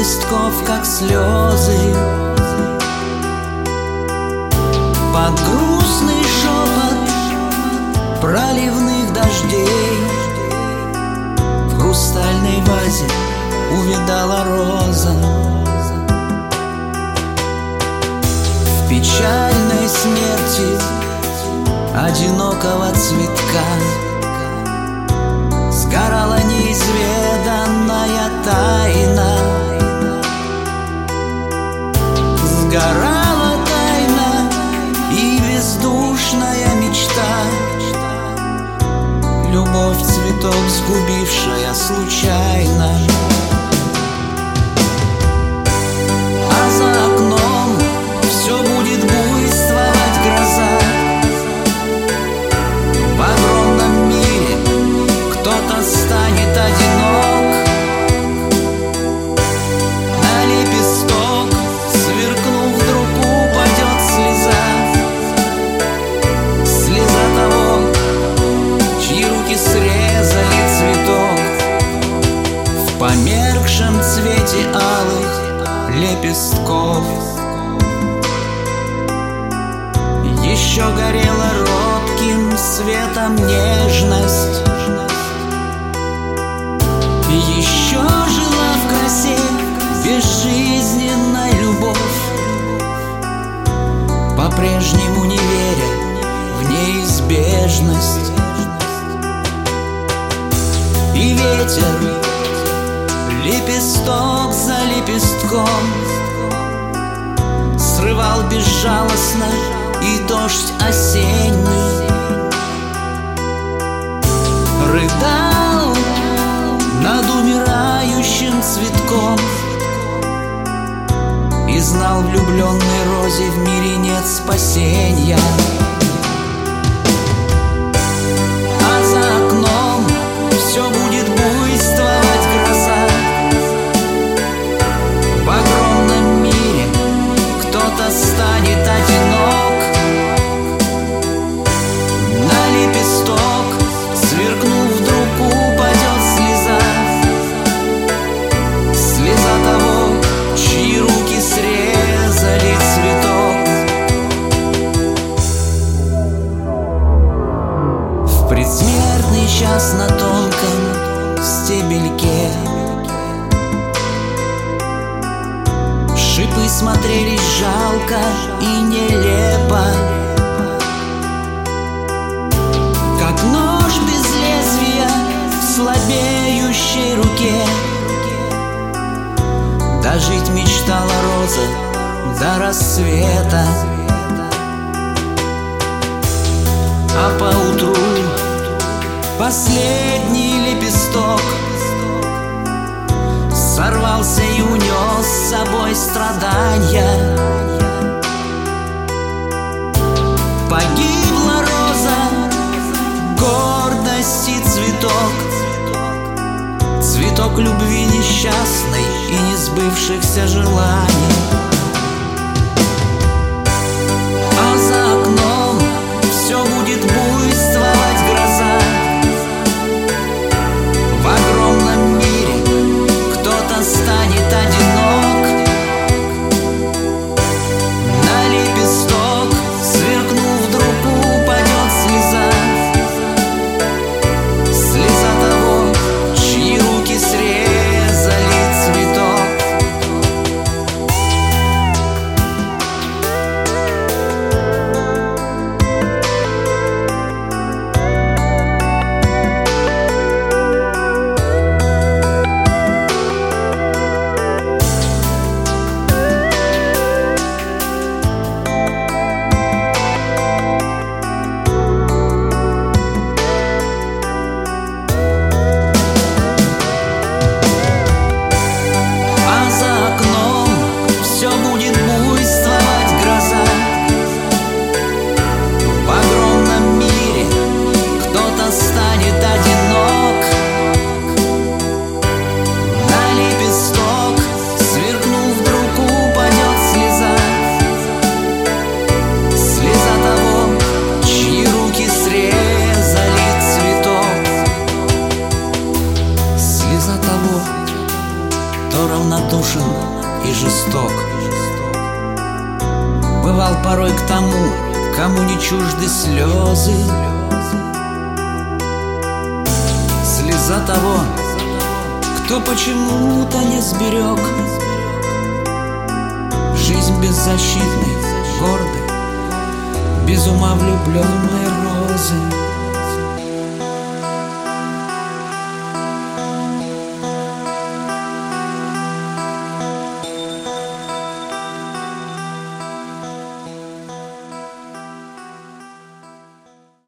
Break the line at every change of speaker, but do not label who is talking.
лепестков, как слезы, под грустный шепот проливных дождей. В хрустальной вазе увидала роза, в печальной смерти одинокого цветка сгорала неизведанная тайна. Сгорала тайна и бездушная мечта, любовь цветок, сгубившая случайно. А за окном все будет буйствовать гроза. В огромном мире кто-то станет одинок. На лепесток, сверкнув, вдруг упадет слеза. Слеза того, чьи руки срезали цветок в померкшем цвете алых лепестков. Еще горела робким светом нежность, еще жила в красе безжизненная любовь, по-прежнему не веря в неизбежность. И ветер, лепесток за лепестком, срывал безжалостно и дождь осенний, рыдал над умирающим цветком и знал, влюбленной розе в мире нет спасения. А за окном все будет буйствовать гроза. В огромном мире кто-то станет одинок. На лепесток, сверкнув, вдруг упадет слеза. Слеза того, чьи руки срезали цветок. В предсмертный час на тонком стебельке шипы смотрелись жалко и нелепо, как нож без лезвия в слабеющей руке. Дожить мечтала роза до рассвета, а поутру последний лепесток сорвался и унес с собой страдания. Погибла роза, гордости цветок, цветок любви несчастной и несбывшихся желаний. А за окном все будет буйствовать гроза. В огромном мире кто-то станет одинок. На лепесток, сверкнув, вдруг упадет слеза. Слеза того, чьи руки срезали цветок. равнодушен и жесток. Бывал порой к тому, кому не чужды слезы. Слеза того, кто почему-то не сберег жизнь беззащитной, гордой, без ума влюбленной розы.